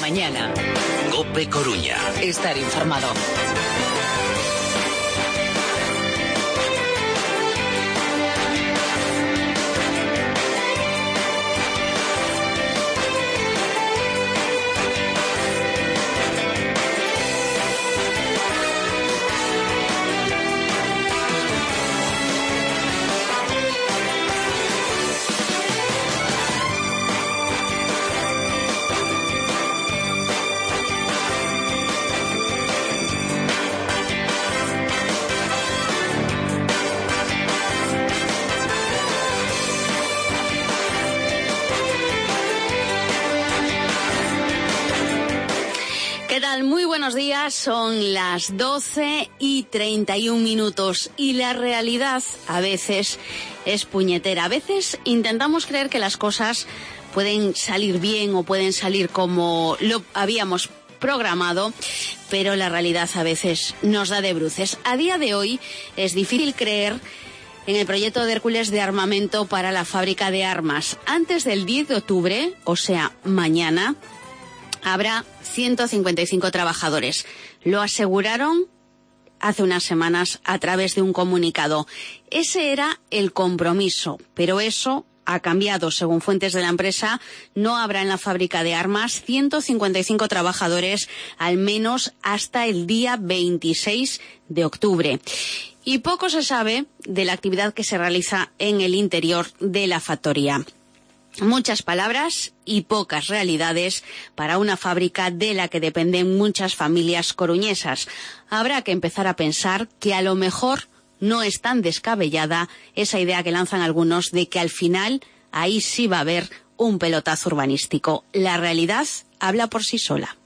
mañana. COPE Coruña. Estar informado. Muy buenos días, son las 12:31 y la realidad a veces es puñetera. A veces intentamos creer que las cosas pueden salir bien o pueden salir como lo habíamos programado, pero la realidad a veces nos da de bruces. A día de hoy es difícil creer en el proyecto de Hércules de armamento para la fábrica de armas. Antes del 10 de octubre, o sea, mañana, habrá 155 trabajadores. Lo aseguraron hace unas semanas a través de un comunicado. Ese era el compromiso, pero eso ha cambiado. Según fuentes de la empresa, no habrá en la fábrica de armas 155 trabajadores, al menos hasta el día 26 de octubre. Y poco se sabe de la actividad que se realiza en el interior de la factoría. Muchas palabras y pocas realidades para una fábrica de la que dependen muchas familias coruñesas. Habrá que empezar a pensar que a lo mejor no es tan descabellada esa idea que lanzan algunos de que al final ahí sí va a haber un pelotazo urbanístico. La realidad habla por sí sola.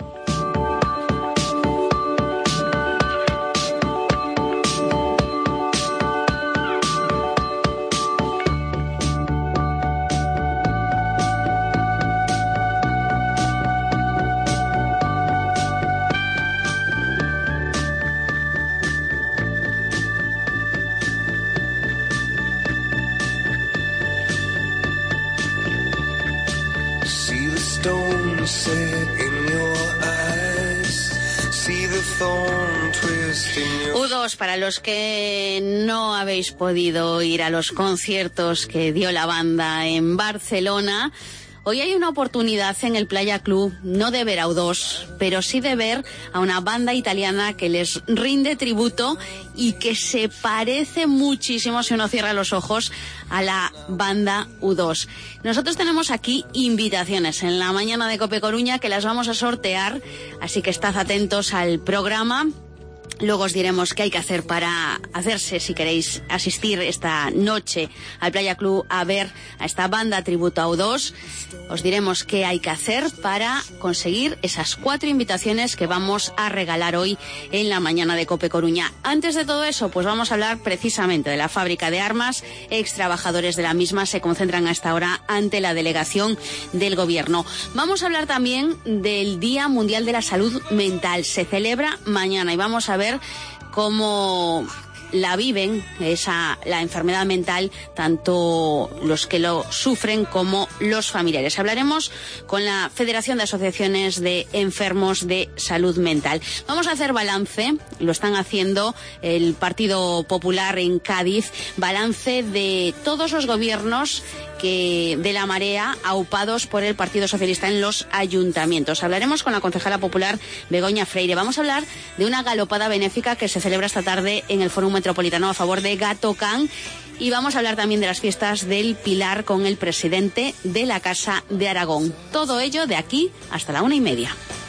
U2, para los que no habéis podido ir a los conciertos que dio la banda en Barcelona, hoy hay una oportunidad en el Playa Club, no de ver a U2, pero sí de ver a una banda italiana que les rinde tributo y que se parece muchísimo, si uno cierra los ojos, a la banda U2. Nosotros tenemos aquí invitaciones en la mañana de COPE Coruña que las vamos a sortear, así que estad atentos al programa. Luego os diremos qué hay que hacer para hacerse, si queréis asistir esta noche al Playa Club a ver a esta banda tributo a U2. Os diremos qué hay que hacer para conseguir esas 4 invitaciones que vamos a regalar hoy en la mañana de COPE Coruña. Antes de todo eso, pues vamos a hablar precisamente de la fábrica de armas. Ex trabajadores de la misma se concentran a esta hora ante la delegación del Gobierno. Vamos a hablar también del Día Mundial de la Salud Mental. Se celebra mañana y vamos a ver cómo la viven, la enfermedad mental, tanto los que lo sufren como los familiares. Hablaremos con la Federación de Asociaciones de Enfermos de Salud Mental. Vamos a hacer balance, lo están haciendo el Partido Popular en Cádiz, balance de todos los gobiernos de la marea aupados por el Partido Socialista en los ayuntamientos. Hablaremos con la concejala popular Begoña Freire. Vamos a hablar de una galopada benéfica que se celebra esta tarde en el Fórum Metropolitano a favor de Gato Can. Y vamos a hablar también de las fiestas del Pilar con el presidente de la Casa de Aragón. Todo ello de aquí hasta la 1:30.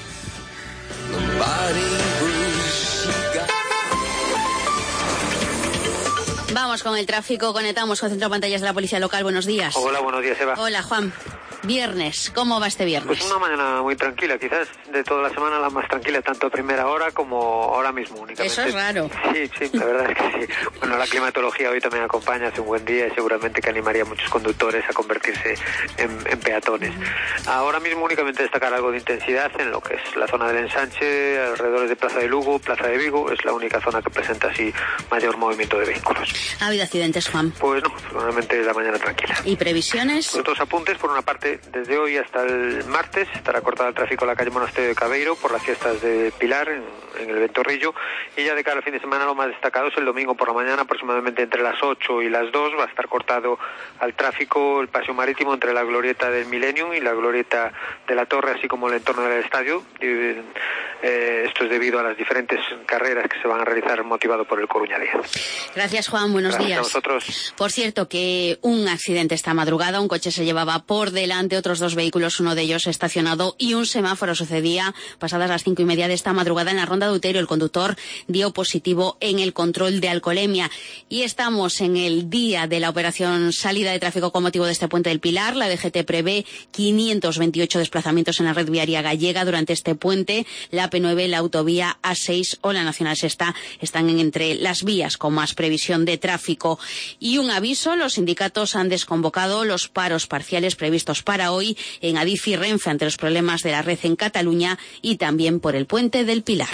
Vamos con el tráfico, conectamos con Centro de Pantallas de la Policía Local. Buenos días. Hola, buenos días, Eva. Hola, Juan. Viernes, ¿cómo va este viernes? Pues una mañana muy tranquila, quizás de toda la semana la más tranquila, tanto a primera hora como ahora mismo únicamente. Eso es raro. Sí, la verdad es que sí. Bueno, la climatología hoy también acompaña, hace un buen día y seguramente que animaría a muchos conductores a convertirse en peatones. Ahora mismo únicamente destacar algo de intensidad en lo que es la zona del ensanche, alrededor de Plaza de Lugo, Plaza de Vigo, es la única zona que presenta así mayor movimiento de vehículos. ¿Ha habido accidentes, Juan? Pues no, normalmente la mañana tranquila. ¿Y previsiones? Otros apuntes, por una parte desde hoy hasta el martes estará cortado el tráfico en la calle Monasterio de Cabeiro por las fiestas de Pilar en el Ventorrillo, y ya de cara al fin de semana lo más destacado es el domingo por la mañana, aproximadamente entre las 8 y las 2 va a estar cortado al tráfico el paseo marítimo entre la glorieta del Millennium y la glorieta de la Torre, así como el entorno del estadio. Esto es debido a las diferentes carreras que se van a realizar motivado por el Coruña Día. Gracias, Juan, buenos días. Gracias a vosotros. Por cierto, que un accidente esta madrugada, un coche se llevaba por delante otros dos vehículos, uno de ellos estacionado, y un semáforo sucedía pasadas las 5:30 de esta madrugada en la ronda de Uteiro. El conductor dio positivo en el control de alcoholemia. Y estamos en el día de la operación salida de tráfico con motivo de este puente del Pilar. La DGT prevé 528 desplazamientos en la red viaria gallega durante este puente. La AP9, la autovía A6 o la Nacional Sexta están entre las vías con más previsión de tráfico. Y un aviso, los sindicatos han desconvocado los paros parciales previstos para hoy en Adif y Renfe ante los problemas de la red en Cataluña y también por el puente del Pilar.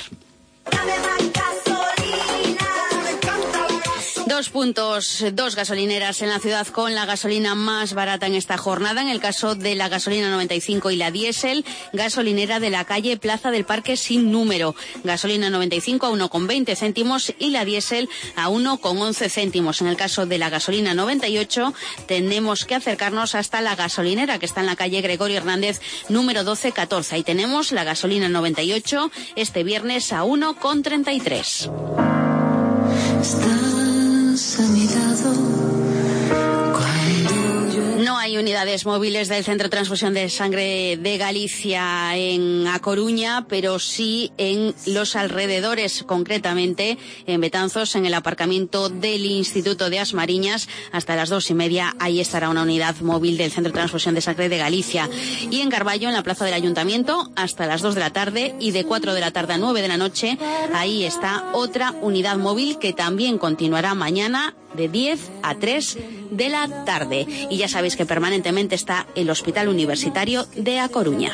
2 puntos, 2 gasolineras en la ciudad con la gasolina más barata en esta jornada. En el caso de la gasolina 95 y la diésel, gasolinera de la calle Plaza del Parque sin número. Gasolina 95 a 1,20 céntimos y la diésel a 1,11 céntimos. En el caso de la gasolina 98 tenemos que acercarnos hasta la gasolinera que está en la calle Gregorio Hernández número 1214. Ahí tenemos la gasolina 98 este viernes a 1,33. No hay unidades móviles del Centro de Transfusión de Sangre de Galicia en A Coruña, pero sí en los alrededores, concretamente en Betanzos, en el aparcamiento del Instituto de Asmariñas. Hasta las 2:30 ahí estará una unidad móvil del Centro de Transfusión de Sangre de Galicia. Y en Carballo, en la plaza del Ayuntamiento, hasta las 2 de la tarde y de 4 de la tarde a 9 de la noche, ahí está otra unidad móvil que también continuará mañana de 10 a 3 de la tarde. Y ya sabéis que permanentemente está el Hospital Universitario de A Coruña.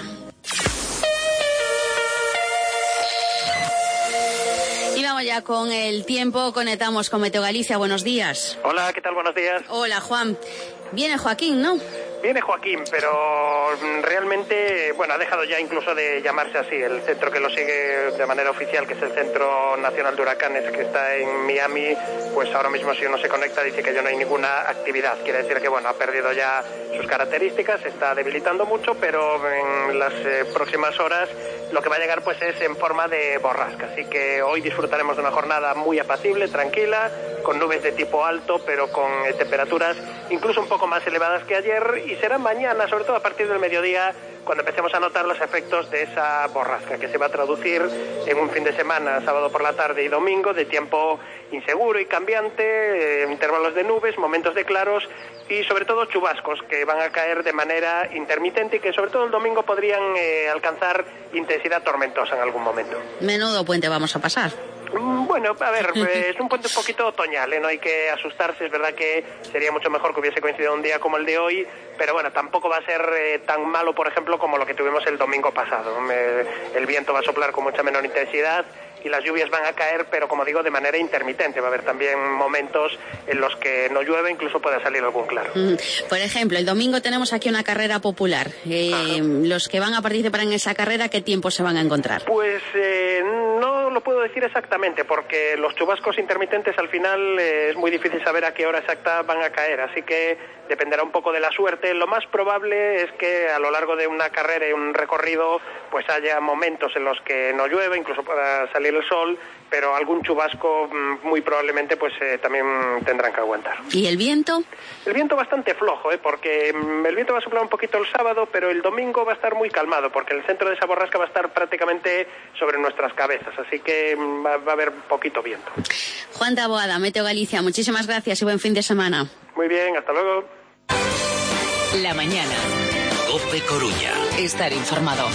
Y vamos ya con el tiempo, conectamos con Meteo Galicia. Buenos días. Hola, ¿qué tal? Buenos días. Hola, Juan. Viene Joaquín, ¿no? Viene Joaquín, pero realmente, bueno, ha dejado ya incluso de llamarse así. El centro que lo sigue de manera oficial, que es el Centro Nacional de Huracanes, que está en Miami, pues ahora mismo si uno se conecta dice que ya no hay ninguna actividad. Quiere decir que, bueno, ha perdido ya sus características, se está debilitando mucho, pero en las próximas horas lo que va a llegar pues es en forma de borrasca. Así que hoy disfrutaremos de una jornada muy apacible, tranquila, con nubes de tipo alto, pero con temperaturas incluso un poco más elevadas que ayer, y será mañana, sobre todo a partir del mediodía, cuando empecemos a notar los efectos de esa borrasca, que se va a traducir en un fin de semana, sábado por la tarde y domingo, de tiempo inseguro y cambiante, intervalos de nubes, momentos de claros y sobre todo chubascos que van a caer de manera intermitente y que sobre todo el domingo podrían alcanzar intensidad tormentosa en algún momento. Menudo puente vamos a pasar. Bueno, a ver, es un puente un poquito otoñal, ¿eh? No hay que asustarse, es verdad que sería mucho mejor que hubiese coincidido un día como el de hoy, pero bueno, tampoco va a ser tan malo, por ejemplo, como lo que tuvimos el domingo pasado. El viento va a soplar con mucha menor intensidad y las lluvias van a caer, pero como digo, de manera intermitente. Va a haber también momentos en los que no llueve, incluso puede salir algún claro. Por ejemplo, el domingo tenemos aquí una carrera popular. Los que van a participar en esa carrera, ¿qué tiempo se van a encontrar? Pues no lo puedo decir exactamente, porque los chubascos intermitentes al final es muy difícil saber a qué hora exacta van a caer, así que dependerá un poco de la suerte. Lo más probable es que a lo largo de una carrera y un recorrido pues haya momentos en los que no llueve, incluso pueda salir el sol, pero algún chubasco muy probablemente pues también tendrán que aguantar. ¿Y el viento? El viento bastante flojo, porque el viento va a soplar un poquito el sábado, pero el domingo va a estar muy calmado, porque el centro de esa borrasca va a estar prácticamente sobre nuestras cabezas, así que va a haber poquito viento. Juan Taboada, Meteo Galicia, muchísimas gracias y buen fin de semana. Muy bien, hasta luego. La mañana. COPE Coruña. Estar informado.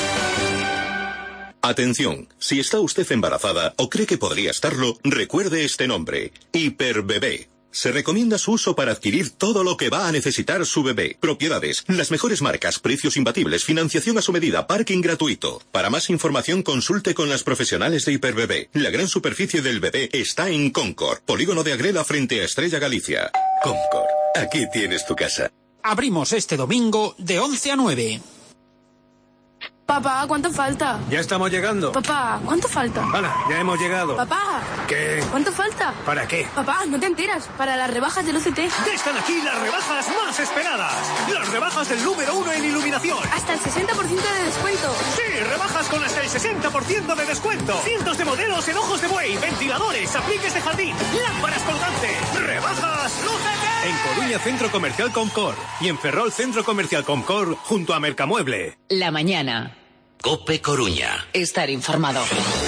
Atención, si está usted embarazada o cree que podría estarlo, recuerde este nombre: Hiperbebé. Se recomienda su uso para adquirir todo lo que va a necesitar su bebé. Propiedades, las mejores marcas, precios imbatibles, financiación a su medida, parking gratuito. Para más información consulte con las profesionales de Hiperbebé. La gran superficie del bebé está en Concord, polígono de Agrela frente a Estrella Galicia. Concord, aquí tienes tu casa. Abrimos este domingo de 11 a 9. Papá, ¿cuánto falta? Ya estamos llegando. Papá, ¿cuánto falta? Hala, ya hemos llegado. Papá. ¿Qué? ¿Cuánto falta? ¿Para qué? Papá, no te enteras. Para las rebajas del UCT. Ya están aquí las rebajas más esperadas. Las rebajas del número 1 en iluminación. Hasta el 60% de descuento. Sí, rebajas con hasta el 60% de descuento. Cientos de modelos en ojos de buey, ventiladores, apliques de jardín, lámparas colgantes. Rebajas UCT. En Coruña, Centro Comercial Comcor. Y en Ferrol, Centro Comercial Comcor, junto a Mercamueble. La mañana. COPE Coruña. Estar informado.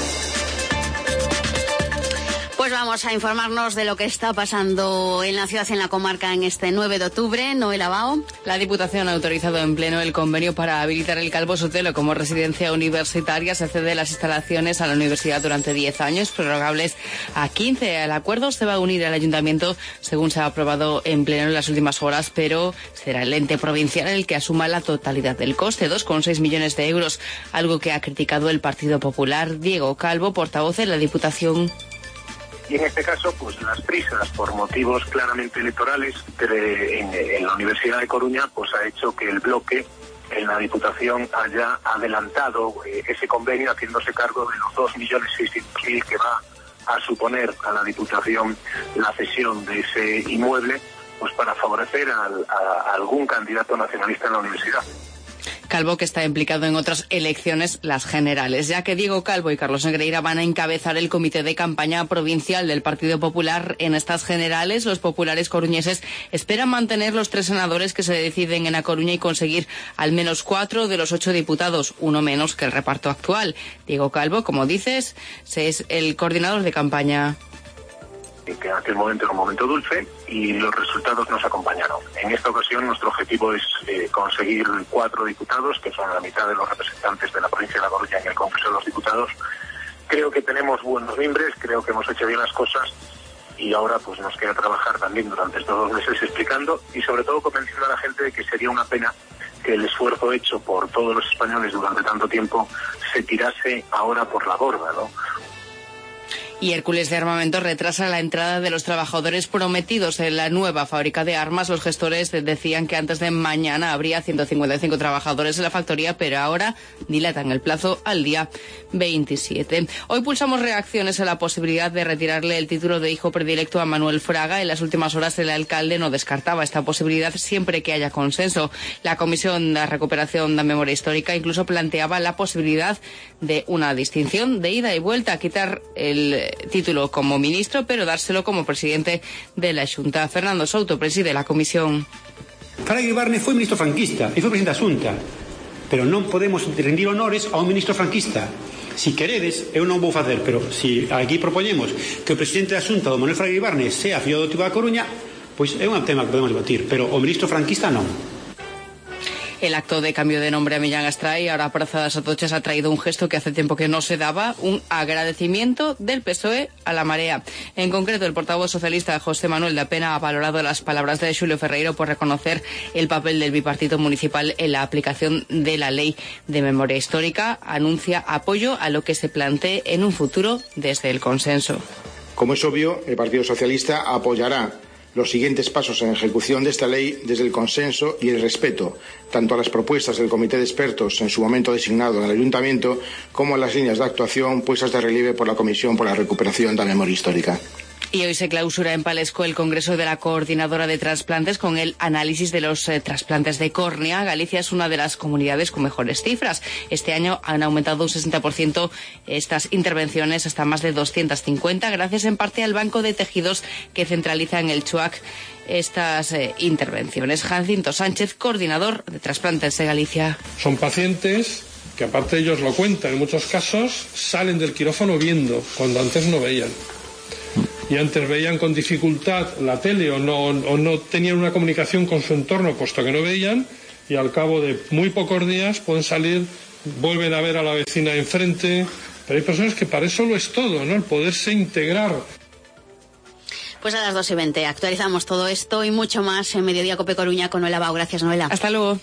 Pues vamos a informarnos de lo que está pasando en la ciudad, en la comarca, en este 9 de octubre. Noel Abao. La Diputación ha autorizado en pleno el convenio para habilitar el Calvo Sotelo como residencia universitaria. Se cede las instalaciones a la universidad durante 10 años, prorrogables a 15. El acuerdo se va a unir al ayuntamiento, según se ha aprobado en pleno en las últimas horas, pero será el ente provincial el que asuma la totalidad del coste, 2,6 millones de euros, algo que ha criticado el Partido Popular. Diego Calvo, portavoz de la Diputación. Y en este caso, pues las prisas por motivos claramente electorales en la Universidad de Coruña, pues ha hecho que el bloque en la Diputación haya adelantado ese convenio, haciéndose cargo de los 2.600.000 que va a suponer a la Diputación la cesión de ese inmueble, pues para favorecer a algún candidato nacionalista en la universidad. Calvo, que está implicado en otras elecciones, las generales, ya que Diego Calvo y Carlos Negreira van a encabezar el comité de campaña provincial del Partido Popular en estas generales. Los populares coruñeses esperan mantener los 3 senadores que se deciden en A Coruña y conseguir al menos 4 de los 8 diputados, uno menos que el reparto actual. Diego Calvo, como dices, es el coordinador de campaña. Que en aquel momento era un momento dulce y los resultados nos acompañaron. En esta ocasión nuestro objetivo es conseguir 4 diputados, que son la mitad de los representantes de la provincia de La Coruña en el Congreso de los Diputados. Creo que tenemos buenos mimbres, creo que hemos hecho bien las cosas y ahora pues nos queda trabajar también durante estos 2 meses explicando y sobre todo convenciendo a la gente de que sería una pena que el esfuerzo hecho por todos los españoles durante tanto tiempo se tirase ahora por la borda, ¿no? Y Hércules de Armamento retrasa la entrada de los trabajadores prometidos en la nueva fábrica de armas. Los gestores decían que antes de mañana habría 155 trabajadores en la factoría, pero ahora dilatan el plazo al día 27. Hoy pulsamos reacciones a la posibilidad de retirarle el título de hijo predilecto a Manuel Fraga. En las últimas horas el alcalde no descartaba esta posibilidad siempre que haya consenso. La Comisión de Recuperación de Memoria Histórica incluso planteaba la posibilidad de una distinción de ida y vuelta, quitar el título como ministro, pero dárselo como presidente de la Xunta. Fernando Souto preside la comisión. Fraga Ibarne foi ministro franquista e foi presidente da Xunta, pero non podemos rendir honores a un ministro franquista. Si queredes, eu non vou facer, pero si aquí propoñemos que o presidente da Xunta, do Manuel Fraga Ibarne, sea fillo adotivo da Coruña, pois é un tema que podemos debatir, pero o ministro franquista non. El acto de cambio de nombre a Millán Astray, ahora Praza das Atochas, ha traído un gesto que hace tiempo que no se daba, un agradecimiento del PSOE a la Marea. En concreto, el portavoz socialista José Manuel da Pena ha valorado las palabras de Xulio Ferreiro por reconocer el papel del bipartito municipal en la aplicación de la ley de memoria histórica. Anuncia apoyo a lo que se plantee en un futuro desde el consenso. Como es obvio, el Partido Socialista apoyará los siguientes pasos en ejecución de esta ley desde el consenso y el respeto tanto a las propuestas del Comité de Expertos en su momento designado en el Ayuntamiento como a las líneas de actuación puestas de relieve por la Comisión por la Recuperación de la Memoria Histórica. Y hoy se clausura en Palesco el Congreso de la Coordinadora de Trasplantes con el análisis de los trasplantes de córnea. Galicia es una de las comunidades con mejores cifras. Este año han aumentado un 60% estas intervenciones hasta más de 250, gracias en parte al Banco de Tejidos que centraliza en el CHUAC estas intervenciones. Jacinto Sánchez, coordinador de trasplantes de Galicia. Son pacientes que, aparte ellos lo cuentan, en muchos casos salen del quirófano viendo, cuando antes no veían. Y antes veían con dificultad la tele o no tenían una comunicación con su entorno puesto que no veían, y al cabo de muy pocos días pueden salir, vuelven a ver a la vecina enfrente. Pero hay personas que para eso lo es todo, ¿no? El poderse integrar. Pues a las 2:20 actualizamos todo esto y mucho más en Mediodía Cope Coruña con Noela Bau. Gracias, Noela. Hasta luego.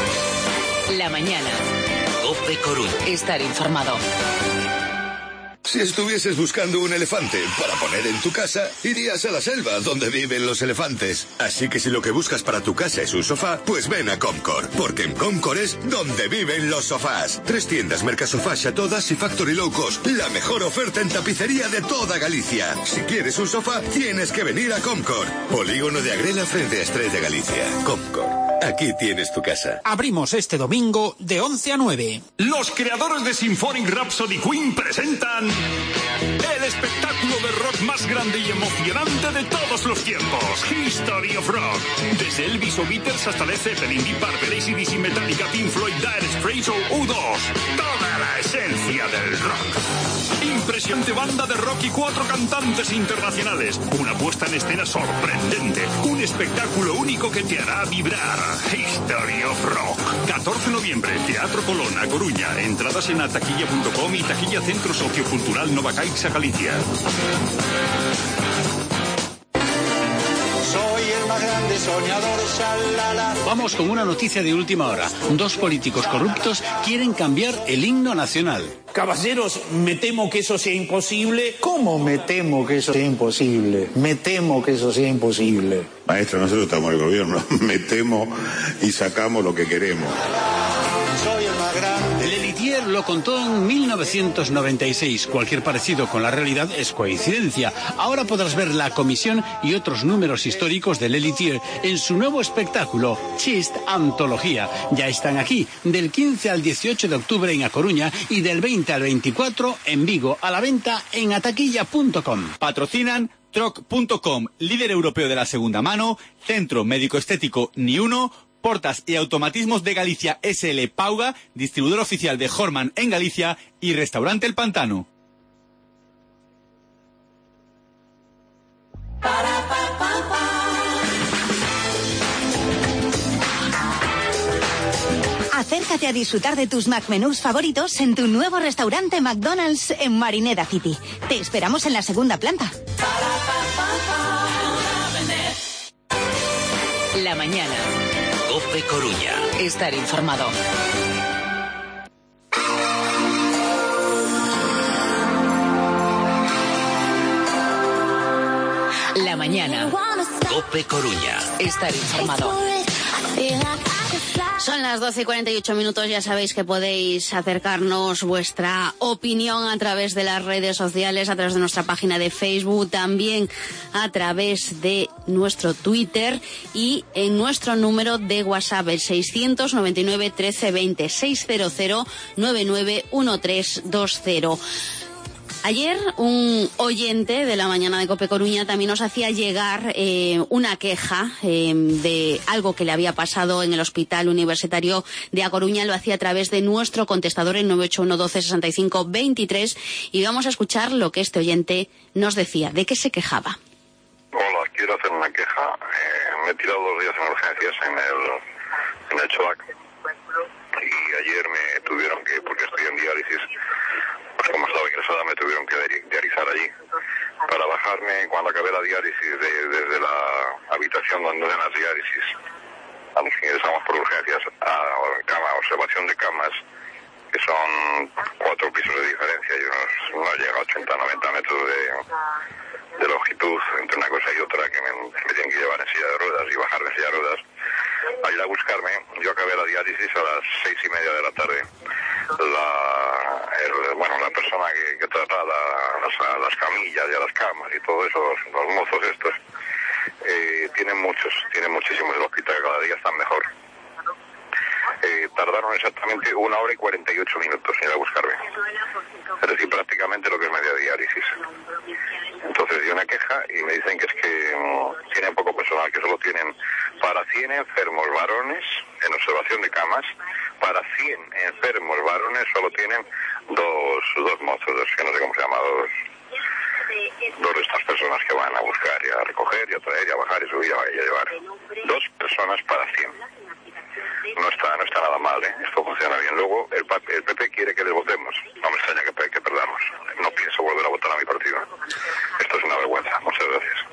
La mañana. Cope Coruña. Estar informado. Si estuvieses buscando un elefante para poner en tu casa, irías a la selva, donde viven los elefantes. Así que si lo que buscas para tu casa es un sofá, pues ven a Comcor, porque en Comcor es donde viven los sofás. 3 tiendas, Mercasofá, Todas y Factory Low Cost. La mejor oferta en tapicería de toda Galicia. Si quieres un sofá, tienes que venir a Comcor. Polígono de Agrela frente a Estrella Galicia. Comcor. Aquí tienes tu casa. Abrimos este domingo de 11 a 9. Los creadores de Symphonic Rhapsody Queen presentan el espectáculo de rock más grande y emocionante de todos los tiempos, History of Rock. Desde Elvis o Beatles hasta Led Zeppelin, Deep Purple, AC/DC, Metallica, Pink Floyd, Dire Straits o U2. Toda la esencia del rock. Impresionante banda de rock y 4 cantantes internacionales. Una puesta en escena sorprendente. Un espectáculo único que te hará vibrar. History of Rock. 14 de noviembre, Teatro Colón, A Coruña. Entradas en ataquilla.com y Taquilla Centro Sociocultural Nova Caixa, Galicia. Soy el más grande soñador, shalala. Vamos con una noticia de última hora. 2 políticos corruptos quieren cambiar el himno nacional. Caballeros, me temo que eso sea imposible. ¿Cómo me temo que eso sea imposible? Me temo que eso sea imposible. Maestro, nosotros estamos en el gobierno. Metemos y sacamos lo que queremos. Soy el más grande. Lelitier lo contó en 1996. Cualquier parecido con la realidad es coincidencia. Ahora podrás ver la comisión y otros números históricos de Lelitier en su nuevo espectáculo, Chist Antología. Ya están aquí, del 15 al 18 de octubre en A Coruña y del 20 al 24 en Vigo, a la venta en ataquilla.com. Patrocinan Troc.com, líder europeo de la segunda mano, Centro Médico Estético Ni1, Portas y Automatismos de Galicia SL Pauga, distribuidor oficial de Horman en Galicia, y Restaurante El Pantano. Acércate a disfrutar de tus McMenús favoritos en tu nuevo restaurante McDonald's en Marineda City. Te esperamos en la segunda planta. La mañana. COPE Coruña. Estar informado. La mañana. COPE Coruña. Estar informado. Son las 12:48, ya sabéis que podéis acercarnos vuestra opinión a través de las redes sociales, a través de nuestra página de Facebook, también a través de nuestro Twitter y en nuestro número de WhatsApp, el 699 1320, 600 991320. Ayer un oyente de la mañana de COPE Coruña también nos hacía llegar una queja de algo que le había pasado en el Hospital Universitario de A Coruña. Lo hacía a través de nuestro contestador en 981 12 65 23 y vamos a escuchar lo que este oyente nos decía. ¿De qué se quejaba? Hola, quiero hacer una queja. Me he tirado 2 días en urgencias en el Choac y ayer me tuvieron que, porque estoy en diálisis, pues como estaba ingresada me tuvieron que dializar allí. Para bajarme, cuando acabé la diálisis, desde la habitación donde dan las diálisis, a los que ingresamos por urgencias, a observación de camas, que son 4 pisos de diferencia y no llega a 80-90 metros de longitud entre una cosa y otra, que me tienen que llevar en silla de ruedas y bajarme en silla de ruedas. Al ir a buscarme, yo acabé la diálisis a las 6:30 de la tarde. La persona que trata las camillas y a las camas y todo eso, los mozos estos, tienen muchísimos. El hospital cada día están mejor. Tardaron exactamente 1 hora y 48 minutos en ir a buscarme. Es decir, prácticamente lo que es media diálisis. Entonces di una queja y me dicen que es que tienen poco personal, que solo tienen para 100 enfermos varones en observación de camas, para 100 enfermos varones solo tienen dos mozos, que no sé cómo se llama, dos de estas personas que van a buscar y a recoger y a traer y a bajar y subir y a llevar. 2 personas para 100. No está nada mal, ¿eh? Esto funciona bien. Luego el PP quiere que les votemos. No me extraña que perdamos. No pienso volver a votar a mi partido. Esto es una vergüenza. Muchas gracias.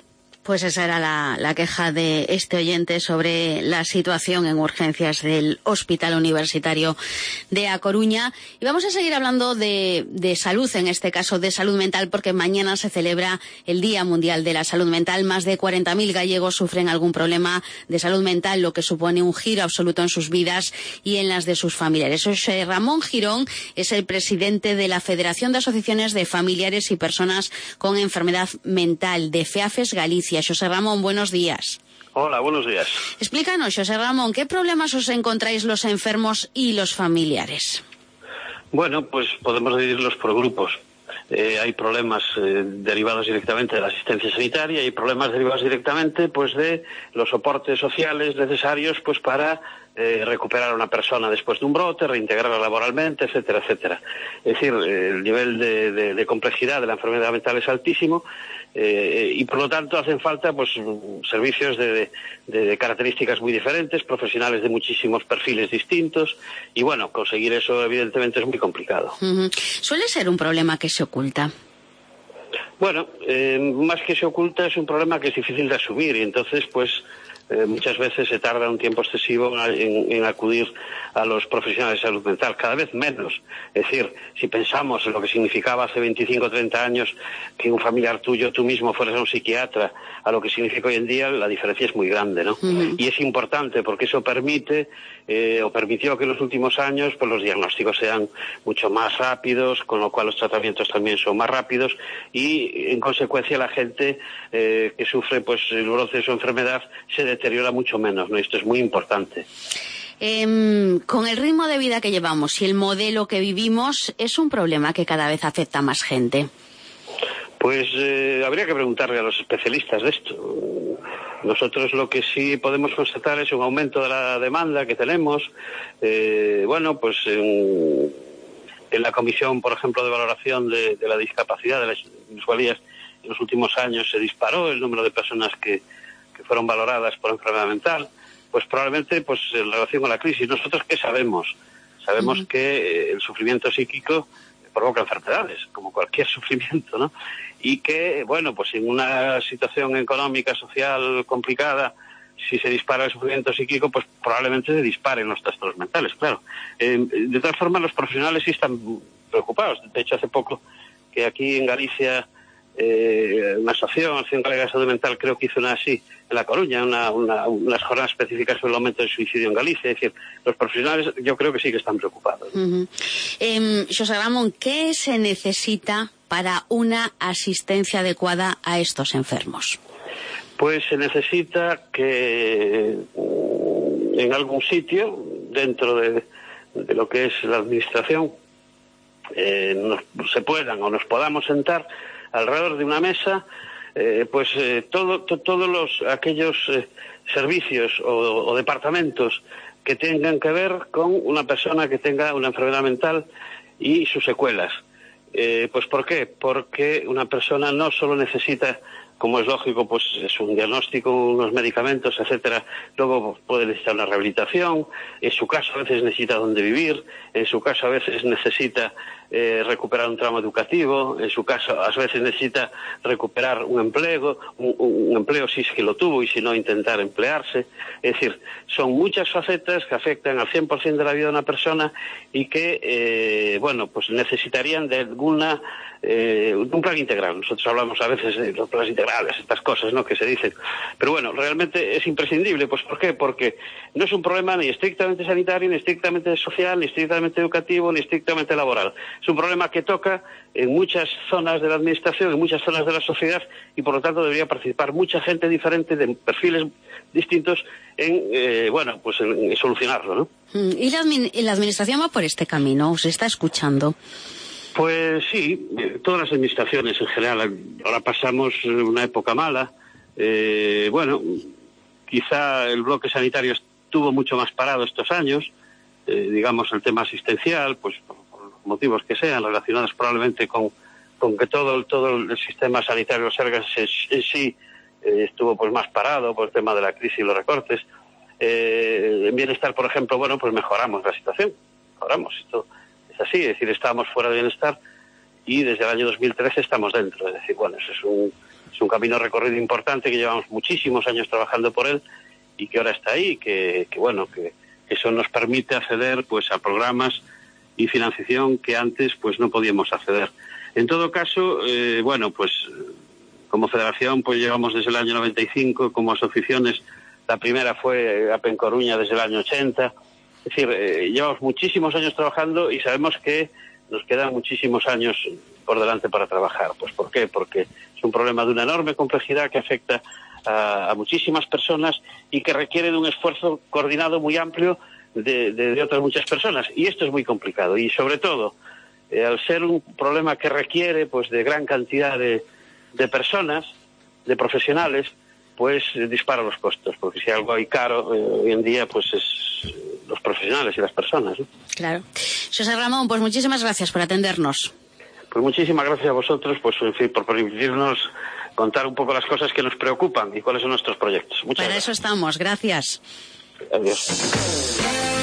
Pues esa era la queja de este oyente sobre la situación en urgencias del Hospital Universitario de A Coruña. Y vamos a seguir hablando de salud, en este caso de salud mental, porque mañana se celebra el Día Mundial de la Salud Mental. Más de 40.000 gallegos sufren algún problema de salud mental, lo que supone un giro absoluto en sus vidas y en las de sus familiares. José Ramón Girón es el presidente de la Federación de Asociaciones de Familiares y Personas con Enfermedad Mental de FEAFES Galicia. José Ramón, buenos días. Hola, buenos días. Explícanos, José Ramón, ¿qué problemas os encontráis los enfermos y los familiares? Bueno, pues podemos dividirlos por grupos. Hay problemas derivados directamente de la asistencia sanitaria, hay problemas derivados directamente pues de los soportes sociales necesarios pues para recuperar a una persona después de un brote, reintegrarla laboralmente, etcétera, etcétera. Es decir, el nivel de complejidad de la enfermedad mental es altísimo y por lo tanto hacen falta pues servicios de características muy diferentes, profesionales de muchísimos perfiles distintos y bueno, conseguir eso evidentemente es muy complicado. ¿Suele ser un problema que se oculta? Bueno, más que se oculta es un problema que es difícil de asumir y entonces pues muchas veces se tarda un tiempo excesivo en acudir a los profesionales de salud mental, cada vez menos. Es decir, si pensamos en lo que significaba hace 25 o 30 años que un familiar tuyo, tú mismo, fueras a un psiquiatra, a lo que significa hoy en día, la diferencia es muy grande, ¿no? Y es importante porque eso permite o permitió que en los últimos años pues los diagnósticos sean mucho más rápidos, con lo cual los tratamientos también son más rápidos y en consecuencia la gente que sufre pues el brote de su enfermedad se deteriora mucho menos, ¿no? Esto es muy importante. Con el ritmo de vida que llevamos y el modelo que vivimos, ¿es un problema que cada vez afecta a más gente? Pues habría que preguntarle a los especialistas de esto. Nosotros lo que sí podemos constatar es un aumento de la demanda que tenemos. Bueno, pues en la comisión, por ejemplo, de valoración de la discapacidad, de las minusvalías, en los últimos años se disparó el número de personas que fueron valoradas por enfermedad mental. Pues probablemente pues en relación con la crisis. ¿Nosotros qué sabemos? Sabemos que el sufrimiento psíquico provoca enfermedades, como cualquier sufrimiento, ¿no? Y que, bueno, pues en una situación económica, social complicada, si se dispara el sufrimiento psíquico, pues probablemente se disparen los trastornos mentales, claro. De todas formas, los profesionales sí están preocupados. De hecho, hace poco que aquí en Galicia una asociación galega de salud mental creo que hizo una así en La Coruña, unas jornadas específicas sobre el aumento del suicidio en Galicia. Es decir, los profesionales yo creo que sí que están preocupados. José Ramón, ¿qué se necesita para una asistencia adecuada a estos enfermos? Pues se necesita que en algún sitio dentro de lo que es la administración se puedan o nos podamos sentar alrededor de una mesa todos aquellos servicios o departamentos que tengan que ver con una persona que tenga una enfermedad mental y sus secuelas. Pues ¿por qué? Porque una persona no solo necesita, como es lógico, pues es un diagnóstico, unos medicamentos, etcétera. Luego puede necesitar una rehabilitación. En su caso a veces necesita dónde vivir. En su caso a veces necesita recuperar un trauma educativo. En su caso a veces necesita recuperar un empleo si es que lo tuvo y si no intentar emplearse. Es decir, son muchas facetas que afectan al 100% de la vida de una persona y que, bueno, pues necesitarían de un plan integral. Nosotros hablamos a veces de los planes integrales, estas cosas, ¿no?, que se dicen. Pero bueno, realmente es imprescindible. Pues ¿por qué? Porque no es un problema ni estrictamente sanitario, ni estrictamente social, ni estrictamente educativo, ni estrictamente laboral. Es un problema que toca en muchas zonas de la administración, en muchas zonas de la sociedad y por lo tanto debería participar mucha gente diferente, de perfiles distintos en solucionarlo, ¿no? ¿Y la administración va por este camino? ¿Se está escuchando? Pues sí, todas las administraciones en general. Ahora pasamos una época mala. Quizá el bloque sanitario estuvo mucho más parado estos años. Digamos, el tema asistencial, pues por los motivos que sean, relacionados probablemente con que todo el sistema sanitario, los Sergas en sí, estuvo pues más parado por el tema de la crisis y los recortes. En bienestar, por ejemplo, bueno, pues mejoramos la situación. Esto es así, es decir, estábamos fuera de bienestar y desde el año 2013 estamos dentro. Es decir, bueno, eso es Es un camino recorrido importante que llevamos muchísimos años trabajando por él y que ahora está ahí, que eso nos permite acceder pues a programas y financiación que antes pues no podíamos acceder. En todo caso, como federación pues llevamos desde el año 95, como asociaciones la primera fue APEN Coruña desde el año 80, es decir, llevamos muchísimos años trabajando y sabemos que nos quedan muchísimos años por delante para trabajar. Pues ¿por qué? Porque es un problema de una enorme complejidad que afecta a muchísimas personas y que requiere de un esfuerzo coordinado muy amplio de otras muchas personas, y esto es muy complicado, y sobre todo al ser un problema que requiere pues de gran cantidad de personas, de profesionales, pues dispara los costos, porque si algo hay caro hoy en día pues es los profesionales y las personas, ¿no? Claro. José Ramón, pues muchísimas gracias por atendernos. Pues muchísimas gracias a vosotros, pues en fin, por permitirnos contar un poco las cosas que nos preocupan y cuáles son nuestros proyectos. Muchas gracias. Para eso estamos, gracias. Adiós.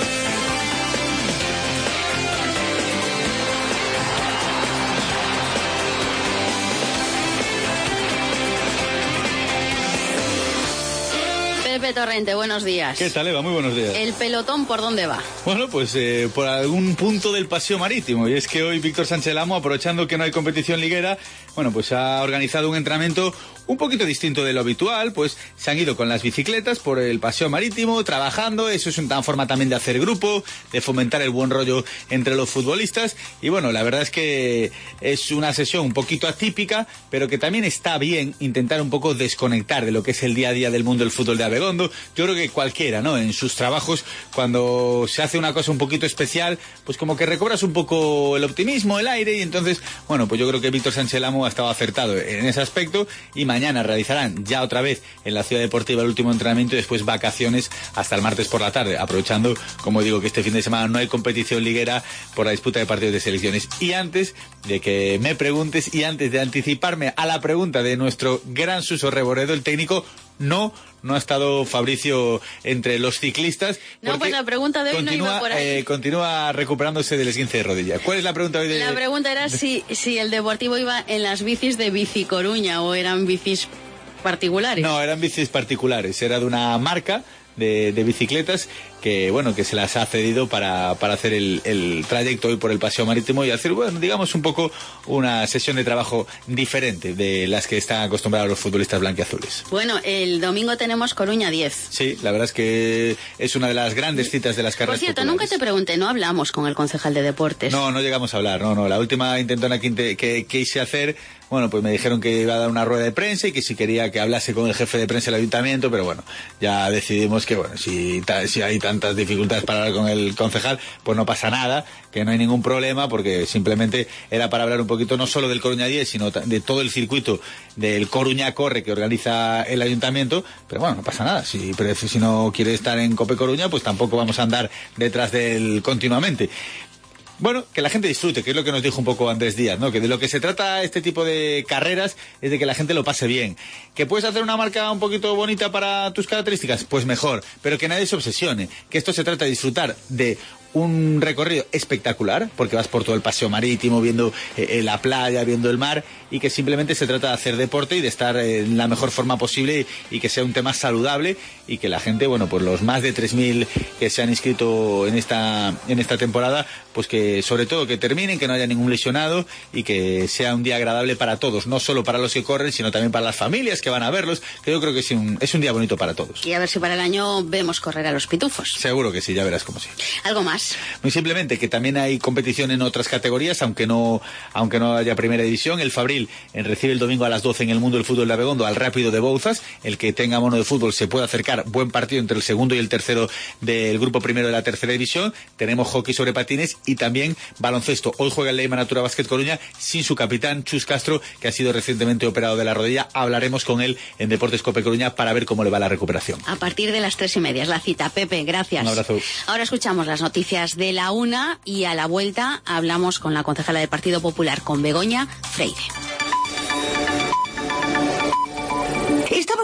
Pepe Torrente, buenos días. ¿Qué tal, Eva? Muy buenos días. ¿El pelotón por dónde va? Bueno, pues por algún punto del paseo marítimo. Y es que hoy Víctor Sánchez Lamo, aprovechando que no hay competición liguera, bueno, pues ha organizado un entrenamiento un poquito distinto de lo habitual. Pues se han ido con las bicicletas por el paseo marítimo, trabajando. Eso es una forma también de hacer grupo, de fomentar el buen rollo entre los futbolistas. Y bueno, la verdad es que es una sesión un poquito atípica, pero que también está bien intentar un poco desconectar de lo que es el día a día del mundo del fútbol de Abegondo. Yo creo que cualquiera, ¿no? En sus trabajos, cuando se hace una cosa un poquito especial, pues como que recobras un poco el optimismo, el aire, y entonces, bueno, pues yo creo que Víctor Sánchez Lamo ha estado acertado en ese aspecto, y mañana realizarán ya otra vez en la Ciudad Deportiva el último entrenamiento y después vacaciones hasta el martes por la tarde, aprovechando, como digo, que este fin de semana no hay competición liguera por la disputa de partidos de selecciones. Y antes de que me preguntes y antes de anticiparme a la pregunta de nuestro gran Suso Reboredo, el técnico, no ha estado Fabricio entre los ciclistas. No, pues la pregunta de hoy no iba por ahí. Continúa recuperándose del esguince de rodilla. ¿Cuál es la pregunta hoy de...? La pregunta era si el Deportivo iba en las bicis de Bici Coruña o eran bicis particulares. No, eran bicis particulares. Era de una marca de bicicletas que, bueno, que se las ha cedido para hacer el trayecto hoy por el paseo marítimo y hacer, bueno, digamos un poco una sesión de trabajo diferente de las que están acostumbrados los futbolistas blanquiazules. Bueno, el domingo tenemos Coruña 10. Sí, la verdad es que es una de las grandes citas de las carreras populares. Por cierto, populares. Nunca te pregunté, no hablamos con el concejal de deportes. No llegamos a hablar, no. La última intentona que quise hacer, bueno, pues me dijeron que iba a dar una rueda de prensa y que si quería que hablase con el jefe de prensa del ayuntamiento, pero bueno, ya decidimos que, bueno, si hay tantas dificultades para hablar con el concejal, pues no pasa nada, que no hay ningún problema, porque simplemente era para hablar un poquito no solo del Coruña 10, sino de todo el circuito del Coruña Corre que organiza el ayuntamiento. Pero bueno, no pasa nada, si no quiere estar en Cope Coruña, pues tampoco vamos a andar detrás de él continuamente. Bueno, que la gente disfrute, que es lo que nos dijo un poco Andrés Díaz, ¿no? Que de lo que se trata este tipo de carreras es de que la gente lo pase bien. ¿Que puedes hacer una marca un poquito bonita para tus características? Pues mejor, pero que nadie se obsesione, que esto se trata de disfrutar de un recorrido espectacular, porque vas por todo el paseo marítimo, viendo la playa, viendo el mar, y que simplemente se trata de hacer deporte y de estar en la mejor forma posible y que sea un tema saludable, y que la gente, bueno, pues los más de 3.000 que se han inscrito en esta temporada, pues que sobre todo que terminen, que no haya ningún lesionado y que sea un día agradable para todos, no solo para los que corren, sino también para las familias que van a verlos, que yo creo que es un día bonito para todos. Y a ver si para el año vemos correr a los pitufos. Seguro que sí, ya verás cómo sí. ¿Algo más? Muy simplemente que también hay competición en otras categorías, aunque no haya primera división. El Fabril recibe el domingo a las 12 en el Mundo del Fútbol de Abegondo al Rápido de Bouzas. El que tenga mono de fútbol se puede acercar. Buen partido entre el segundo y el tercero del grupo primero de la tercera división. Tenemos hockey sobre patines y también baloncesto. Hoy juega el Leima Natura Basket Coruña sin su capitán Chus Castro, que ha sido recientemente operado de la rodilla. Hablaremos con él en Deportes Cope Coruña para ver cómo le va la recuperación. A partir de las 3:30 es la cita. Pepe, gracias. Un abrazo. Ahora escuchamos las noticias de la 1 y a la vuelta hablamos con la concejala del Partido Popular, con Begoña Freire. Estaba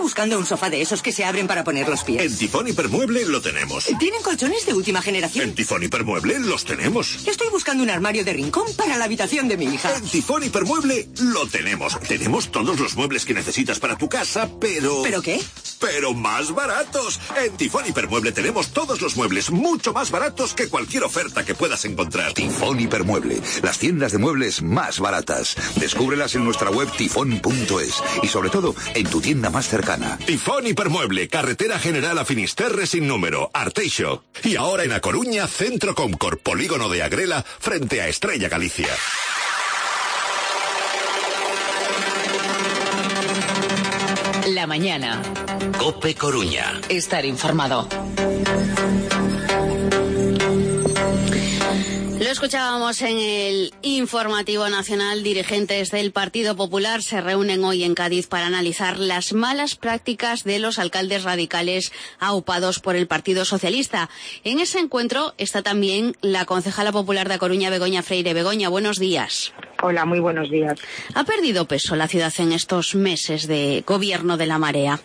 buscando un sofá de esos que se abren para poner los pies. En Tifón Hipermueble lo tenemos. ¿Tienen colchones de última generación? En Tifón Hipermueble los tenemos. Estoy buscando un armario de rincón para la habitación de mi hija. En Tifón Hipermueble lo tenemos. Tenemos todos los muebles que necesitas para tu casa, pero... ¿Pero qué? Pero más baratos. En Tifón Hipermueble tenemos todos los muebles mucho más baratos que cualquier oferta que puedas encontrar. Tifón Hipermueble, las tiendas de muebles más baratas. Descúbrelas en nuestra web tifón.es y sobre todo en tu tienda más cercana. Tifón Hipermueble, carretera general a Finisterre sin número, Arteixo. Y ahora en A Coruña, Centro Comcor, polígono de Agrela, frente a Estrella Galicia. La mañana. COPE Coruña. Estar informado. Lo escuchábamos en el informativo nacional. Dirigentes del Partido Popular se reúnen hoy en Cádiz para analizar las malas prácticas de los alcaldes radicales aupados por el Partido Socialista. En ese encuentro está también la concejala popular de A Coruña, Begoña Freire. Begoña, buenos días. Hola, muy buenos días. ¿Ha perdido peso la ciudad en estos meses de gobierno de la marea?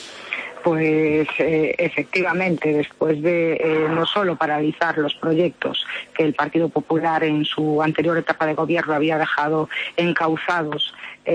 Pues efectivamente, después de no solo paralizar los proyectos que el Partido Popular en su anterior etapa de gobierno había dejado encauzados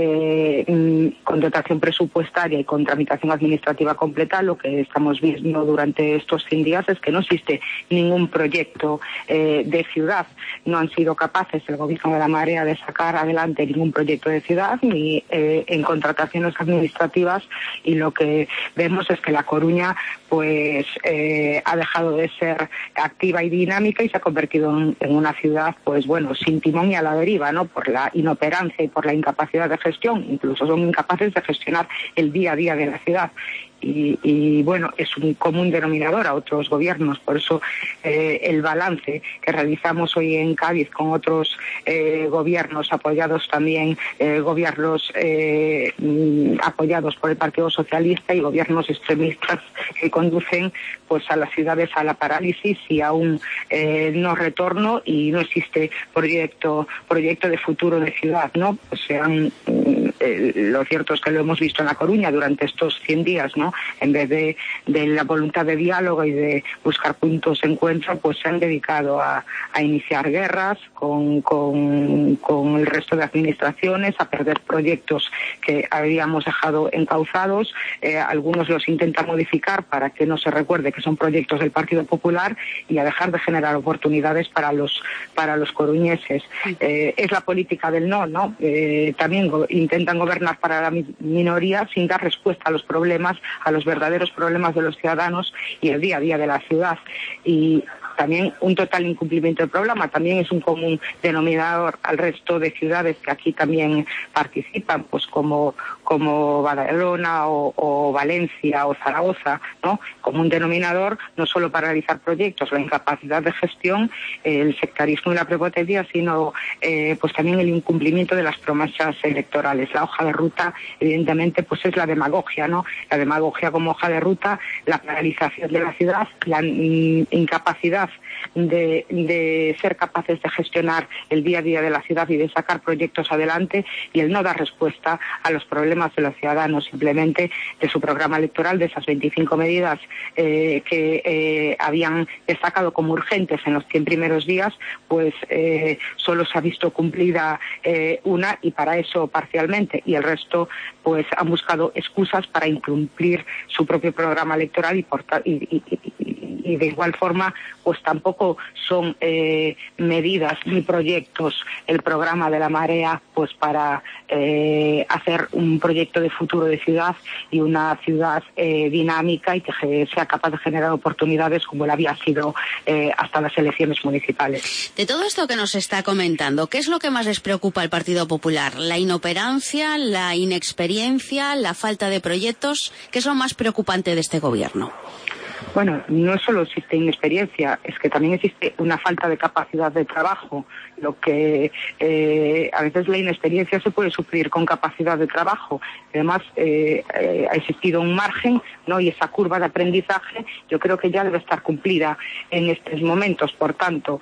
con dotación presupuestaria y con tramitación administrativa completa, lo que estamos viendo durante estos 100 días es que no existe ningún proyecto de ciudad. No han sido capaces el gobierno de la marea de sacar adelante ningún proyecto de ciudad ni en contrataciones administrativas, y lo que vemos es que La Coruña pues ha dejado de ser activa y dinámica y se ha convertido en una ciudad pues bueno, sin timón y a la deriva, ¿no? Por la inoperancia y por la incapacidad de gestión. Incluso son incapaces de gestionar el día a día de la ciudad. Y bueno, es un común denominador a otros gobiernos. Por eso el balance que realizamos hoy en Cádiz con otros gobiernos apoyados también, gobiernos apoyados por el Partido Socialista y gobiernos extremistas que conducen pues a las ciudades a la parálisis y a un no retorno, y no existe proyecto de futuro de ciudad, ¿no? Pues lo cierto es que lo hemos visto en La Coruña durante estos 100 días, ¿no? En vez de la voluntad de diálogo y de buscar puntos de encuentro, pues se han dedicado a iniciar guerras con el resto de administraciones, a perder proyectos que habíamos dejado encauzados. Algunos los intentan modificar para que no se recuerde que son proyectos del Partido Popular, y a dejar de generar oportunidades para los coruñeses. Es la política del no, ¿no? También intentan gobernar para la minoría sin dar respuesta a los problemas, a los verdaderos problemas de los ciudadanos y el día a día de la ciudad. Y también un total incumplimiento del programa también es un común denominador al resto de ciudades que aquí también participan, pues como Badalona o Valencia o Zaragoza, ¿no? Como un denominador, no solo para realizar proyectos, la incapacidad de gestión, el sectarismo y la prepotencia, sino pues también el incumplimiento de las promesas electorales. La hoja de ruta, evidentemente, pues es la demagogia, ¿no? La demagogia como hoja de ruta, la paralización de la ciudad, la incapacidad de ser capaces de gestionar el día a día de la ciudad y de sacar proyectos adelante, y el no dar respuesta a los problemas de los ciudadanos. Simplemente de su programa electoral, de esas 25 medidas que habían destacado como urgentes en los 100 primeros días, pues solo se ha visto cumplida una, y para eso parcialmente, y el resto pues han buscado excusas para incumplir su propio programa electoral, y de igual forma pues tampoco son medidas ni proyectos el programa de la marea pues para hacer un proyecto de futuro de ciudad y una ciudad dinámica y que sea capaz de generar oportunidades como lo había sido hasta las elecciones municipales. De todo esto que nos está comentando, ¿qué es lo que más les preocupa al Partido Popular? ¿La inoperancia, la inexperiencia, la falta de proyectos? ¿Qué es lo más preocupante de este gobierno? Bueno, no solo existe inexperiencia, es que también existe una falta de capacidad de trabajo. Lo que a veces la inexperiencia se puede suplir con capacidad de trabajo. Además, ha existido un margen, ¿no? Y esa curva de aprendizaje yo creo que ya debe estar cumplida en estos momentos. Por tanto,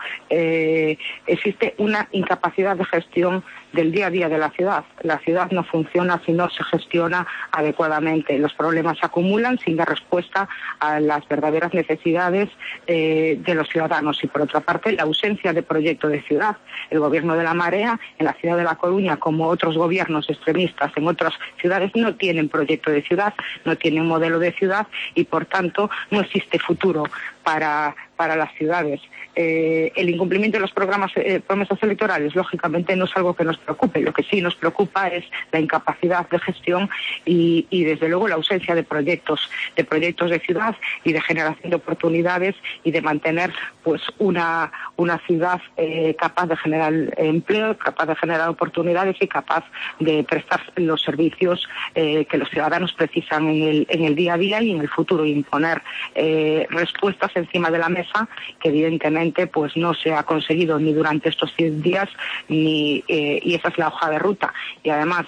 existe una incapacidad de gestión del día a día de la ciudad. La ciudad no funciona si no se gestiona adecuadamente. Los problemas se acumulan sin dar respuesta a las verdaderas necesidades de los ciudadanos. Y por otra parte, la ausencia de proyecto de ciudad. El gobierno de la marea en la ciudad de La Coruña, como otros gobiernos extremistas en otras ciudades, no tienen proyecto de ciudad, no tienen modelo de ciudad y por tanto no existe futuro para las ciudades. El incumplimiento de los promesas electorales, lógicamente, no es algo que nos preocupe. Lo que sí nos preocupa es la incapacidad de gestión y desde luego, la ausencia de proyectos de ciudad y de generación de oportunidades y de mantener pues una ciudad capaz de generar empleo, capaz de generar oportunidades y capaz de prestar los servicios que los ciudadanos precisan en el día a día y en el futuro, y imponer respuestas encima de la mesa que evidentemente pues no se ha conseguido ni durante estos 100 días y esa es la hoja de ruta. Y además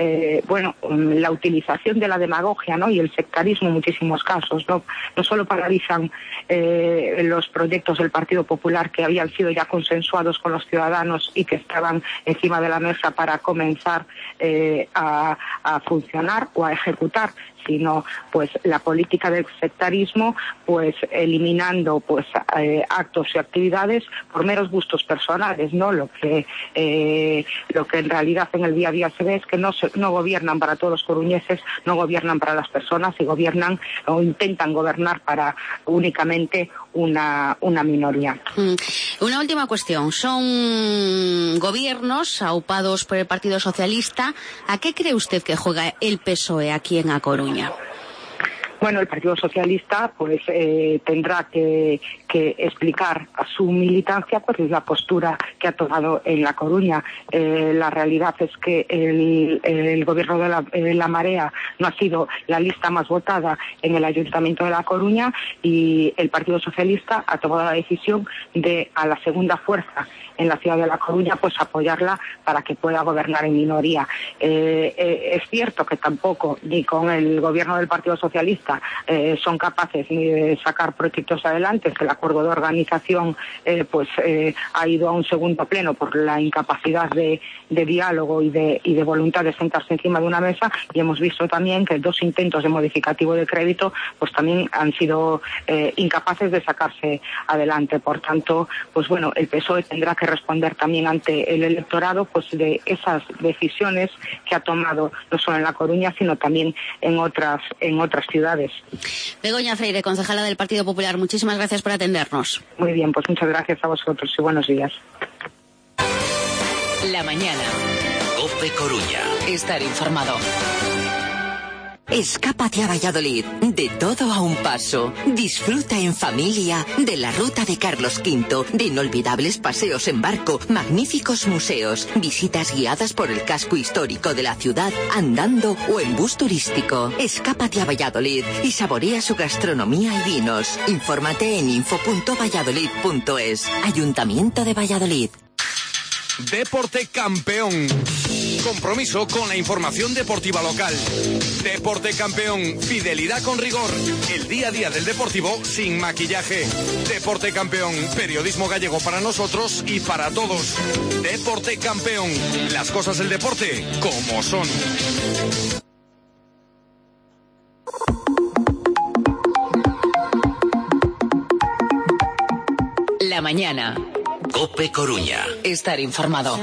la utilización de la demagogia, ¿no? Y el sectarismo en muchísimos casos, no solo paralizan los proyectos del Partido Popular que habían sido ya consensuados con los ciudadanos y que estaban encima de la mesa para comenzar a funcionar o a ejecutar, sino pues la política del sectarismo, pues eliminando pues actos y actividades por meros gustos personales, ¿no? Lo que en realidad en el día a día se ve es que no gobiernan para todos los coruñeses, no gobiernan para las personas y gobiernan o intentan gobernar para únicamente una minoría. Una última cuestión. Son gobiernos aupados por el Partido Socialista. ¿A qué cree usted que juega el PSOE aquí en A Coruña? Bueno, el Partido Socialista pues tendrá que explicar a su militancia pues la postura que ha tomado en La Coruña. La realidad es que el gobierno de la Marea no ha sido la lista más votada en el Ayuntamiento de La Coruña y el Partido Socialista ha tomado la decisión de, a la segunda fuerza en la ciudad de La Coruña, pues apoyarla para que pueda gobernar en minoría. Es cierto que tampoco, ni con el gobierno del Partido Socialista, son capaces ni de sacar proyectos adelante, que el acuerdo de organización ha ido a un segundo pleno por la incapacidad de diálogo y de voluntad de sentarse encima de una mesa, y hemos visto también que 2 intentos de modificativo de crédito pues también han sido incapaces de sacarse adelante. Por tanto, pues bueno, el PSOE tendrá que responder también ante el electorado pues de esas decisiones que ha tomado no solo en La Coruña sino también en otras ciudades. Begoña Freire, concejala del Partido Popular, muchísimas gracias por atendernos. Muy bien, pues muchas gracias a vosotros y buenos días. La mañana. COPE Coruña. Estar informado. Escápate a Valladolid, de todo a un paso. Disfruta en familia de la ruta de Carlos V, de inolvidables paseos en barco, magníficos museos, visitas guiadas por el casco histórico de la ciudad, andando o en bus turístico. Escápate a Valladolid y saborea su gastronomía y vinos. Infórmate en info.valladolid.es. Ayuntamiento de Valladolid. Deporte Campeón. Compromiso con la información deportiva local. Deporte Campeón. Fidelidad con rigor. El día a día del deportivo sin maquillaje. Deporte Campeón. Periodismo gallego para nosotros y para todos. Deporte Campeón. Las cosas del deporte como son. La mañana. COPE Coruña. Estar informado.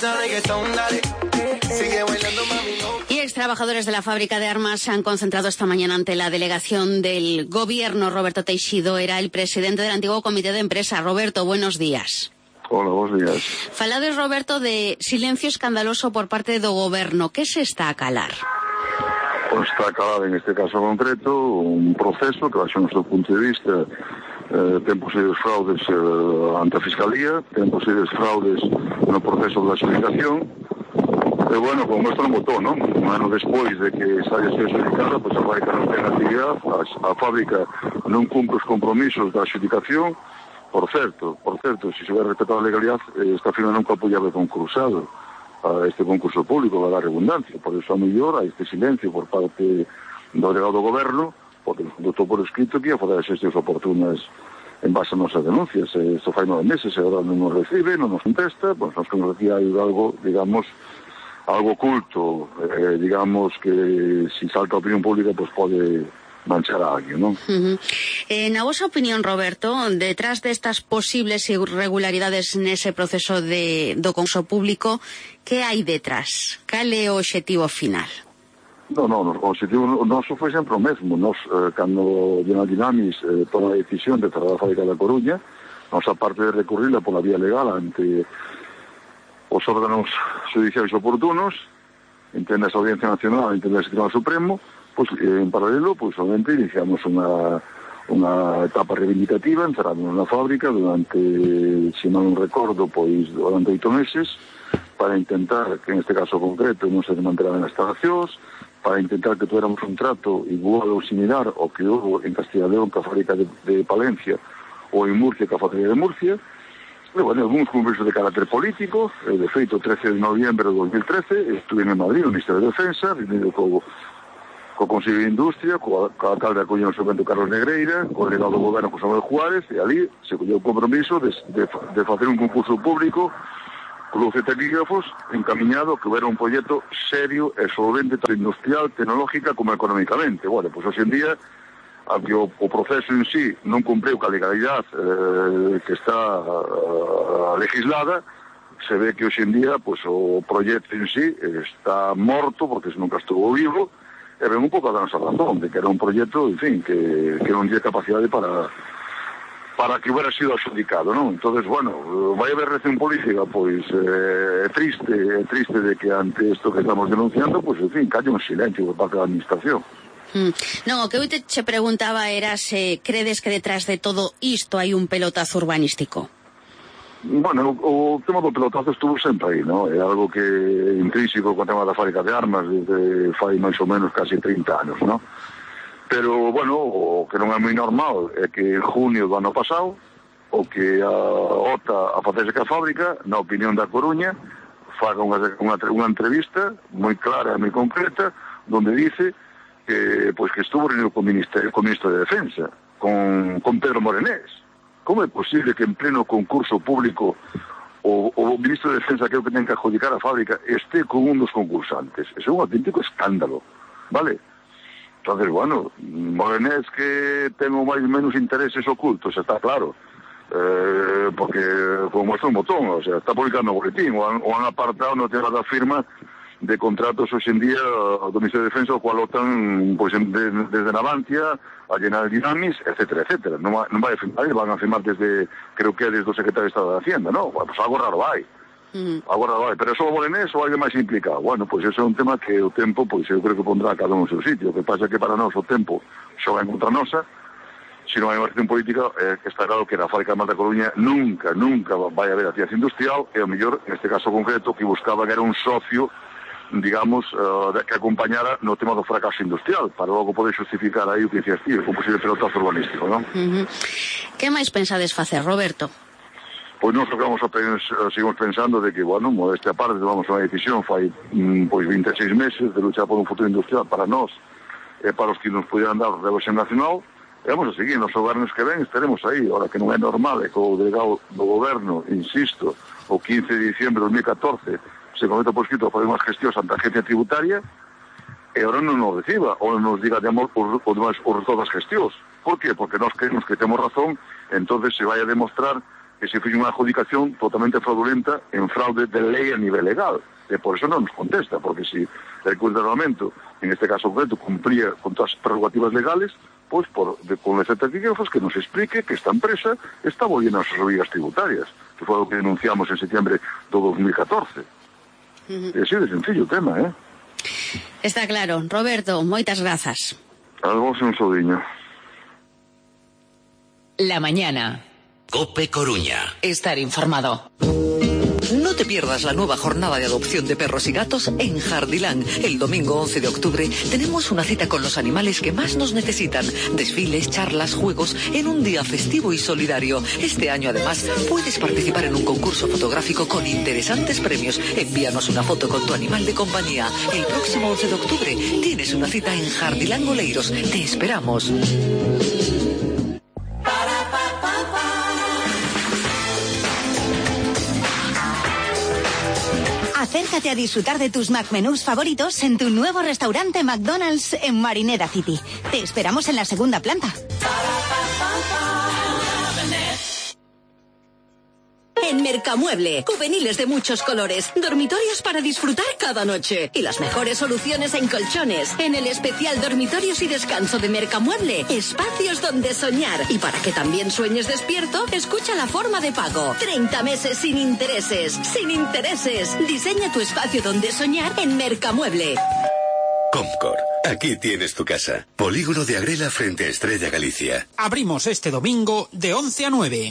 Y extrabajadores de la fábrica de armas se han concentrado esta mañana ante la delegación del gobierno. Roberto Teixido era el presidente del antiguo comité de empresa. Roberto, buenos días. Hola, buenos días. Falades, Roberto, de silencio escandaloso por parte do goberno. Que se está a calar? Pues está a calar en este caso concreto un proceso que, baixo o noso punto de vista, ten posibles fraudes ante a Fiscalía, ten posibles fraudes no proceso de adxudicación. E, bueno, como isto non votou, non? Un ano despois de que se haya sido adxudicada, pois a fábrica non ten actividade, a fábrica non cumpre os compromisos da adjudicación. Por certo, se se vai respetar a legalidade, esta firma nunca apoiaba concursado a este concurso público, va a dar redundancia. Por eso a mellor a este silencio por parte do delegado do goberno, porque nos conductou por escrito que ia fazer as xestións oportunas en base a nosas denuncias. Isto fai 9 meses e agora non nos recibe, non nos contesta, pois nos que nos decía hai algo, digamos, algo oculto, digamos que si salta a opinión pública pues pode manchar a alguien, non? Na vosa opinión, Roberto, detrás destas posibles irregularidades nese proceso do concurso público, que hai detrás? Cal é o obxectivo final? Non, o objetivo noso foi sempre o mesmo. Nos, cando General Dynamics toma a decisión de cerrar a fábrica da Coruña, nos, aparte de recurrirla pola vía legal ante os órganos judiciais oportunos, entende a Audiencia Nacional, entende o Tribunal Supremo, pois, en paralelo, pois, obviamente, iniciamos unha etapa reivindicativa, encerramos na fábrica durante, se non recordo, pois, durante 8 meses, para intentar que, en este caso concreto, non se desmantelaran as instalacións, para intentar que tuéramos un trato igual ou similar ao que houve en Castilla y León ca fábrica de Palencia ou en Murcia ca fábrica de Murcia. E, bueno, algúns congresos de carácter político. De feito, o 13 de noviembre de 2013 estuve en Madrid, no Ministerio de Defensa, reunido co Consello de Industria, co alcalde da Coruña, Carlos Negreira, co delegado do goberno, José Manuel Juárez, e ali se colleu o compromiso de facer un concurso público con luces e taquígrafos encaminado que hubiera un proyecto serio e solvente, tanto industrial, tecnológica como económicamente. Bueno, pues hoxe en día, aunque o proceso en sí non cumpriu ca legalidade que está legislada, se ve que hoxe en día pues, o proyecto en sí está morto, porque nunca estuvo vivo, e ven un pouco a nosa razón, de que era un proyecto, en fin, que non tiene capacidade para que hubiera sido adjudicado, non? Entonces, bueno, vai haber reacción política, pois é triste de que ante isto que estamos denunciando, pois, en fin, calle un silencio por parte da administración. Non, o que eu te preguntaba era se credes que detrás de todo isto hai un pelotazo urbanístico. Bueno, o tema do pelotazo estuvo sempre aí, non? É algo que é intrínseco co tema da fábrica de armas desde fai máis ou menos casi 30 anos, non? Pero, bueno, o que non é moi normal é que en junio do ano pasado o que a OTA a facerse que a fábrica, na opinión da Coruña, faga unha entrevista moi clara e moi concreta donde dice que estuvo reunido co ministro de Defensa, con Pedro Morenés. Como é posible que en pleno concurso público o ministro de Defensa, que é o que ten que adjudicar a fábrica, esté con un dos concursantes? Eso é un auténtico escándalo, vale? Entonces, bueno, Morenés que ten máis ou menos intereses ocultos, está claro, porque como muestra un botón, o sea, está publicando o boletín, o han apartado no tema da firma de contratos hoxe en día do Ministerio de Defensa, o cual OTAN, pues, desde Navantia a General Dynamics, etcétera, etcétera. Non vai a firmar, van a firmar desde, creo que desde o secretario de Estado de Hacienda, non? Bueno, pues algo raro hai. Agora vai, pero só o Morenés ou alguén máis implicado? Bueno, pois eso é un tema que o tempo, pois eu creo que pondrá cada un no seu sitio. O que pasa que para nós o tempo xoga en contra nosa. Se non hai unha acción política, está claro que na fábrica de Malta Coruña nunca vai haber actividade industrial, e o mellor, neste caso concreto, que buscaba que era un socio, digamos, que acompañara no tema do fracaso industrial, para logo poder justificar aí o que dicías ti, un posible pelotazo urbanístico, non? Que máis pensades facer, Roberto? Pois nós seguimos pensando de que, bueno, modestia aparte, tomamos unha decisión fai 26 meses de luchar por un futuro industrial para nós e para os que nos pudieran dar o relevo nacional, e vamos a seguir, nos gobernos que ven estaremos aí. Ahora que non é normal, é que o delegado do goberno, insisto, o 15 de diciembre de 2014 se cometa por escrito a fazer unhas gestións ante a agencia tributaria, e ahora non nos reciba ou nos diga de amor por todas as gestións. Por qué? Porque nós creemos que temos razón, entonces se vai a demostrar que se fixo unha adjudicación totalmente fraudulenta en fraude de lei a nivel legal. E por eso non nos contesta, porque se el cuestionamento, en este caso concreto, cumpría con todas as prerrogativas legales, pois con los certificados que nos explique que esta empresa está volviendo a sus obligas tributarias, que foi o que denunciamos en septiembre do 2014. É así de sencillo o tema, Está claro. Roberto, moitas grazas. A vos un saudiño. La mañana. COPE Coruña. Estar informado. No te pierdas la nueva jornada de adopción de perros y gatos en Jardiland. El domingo 11 de octubre tenemos una cita con los animales que más nos necesitan. Desfiles, charlas, juegos, en un día festivo y solidario. Este año, además, puedes participar en un concurso fotográfico con interesantes premios. Envíanos una foto con tu animal de compañía. El próximo 11 de octubre tienes una cita en Jardiland Oleiros. Te esperamos. Acércate a disfrutar de tus McMenús favoritos en tu nuevo restaurante McDonald's en Marineda City. Te esperamos en la segunda planta. En Mercamueble, juveniles de muchos colores, dormitorios para disfrutar cada noche y las mejores soluciones en colchones. En el especial Dormitorios y Descanso de Mercamueble, espacios donde soñar. Y para que también sueñes despierto, escucha la forma de pago. 30 meses sin intereses. Sin intereses. Diseña tu espacio donde soñar en Mercamueble. Comcor, aquí tienes tu casa. Polígono de Agrela frente a Estrella Galicia. Abrimos este domingo de 11 a 9.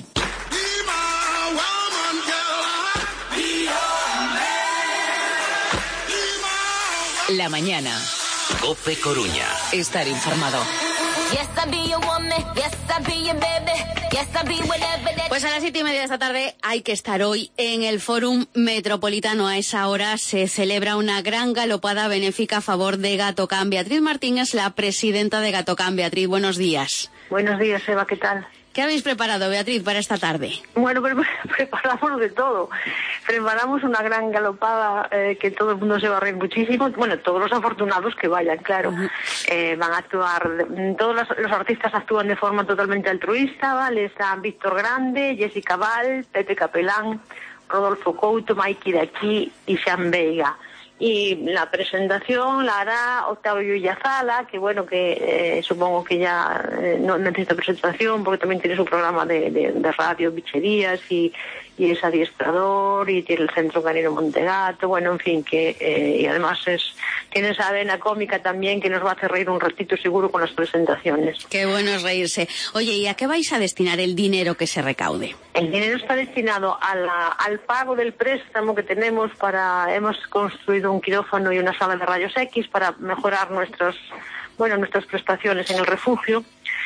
La mañana. COPE Coruña. Estar informado. Pues a las 7:30 de esta tarde hay que estar hoy en el Fórum Metropolitano. A esa hora se celebra una gran galopada benéfica a favor de Gatocam. Beatriz Martín es la presidenta de Gatocam. Beatriz, buenos días. Buenos días, Eva, ¿qué tal? ¿Qué habéis preparado, Beatriz, para esta tarde? Bueno, preparamos de todo. Preparamos una gran galopada que todo el mundo se va a reír muchísimo. Bueno, todos los afortunados que vayan, claro. Van a actuar, todos los artistas actúan de forma totalmente altruista, ¿vale? Están Víctor Grande, Jessica Val, Pepe Capelán, Rodolfo Couto, Mikey de aquí y Sean Veiga. Y la presentación la hará Octavio Villazala, que bueno, que supongo que ya no necesita presentación porque también tiene su programa de radio, Bicherías, y es adiestrador y tiene el Centro Canino Montegato, bueno, en fin, que y además tiene esa vena cómica también que nos va a hacer reír un ratito seguro con las presentaciones. Qué bueno es reírse. Oye, ¿y a qué vais a destinar el dinero que se recaude? El dinero está destinado al pago del préstamo que tenemos hemos construido un quirófano y una sala de rayos X para mejorar nuestras prestaciones en el refugio,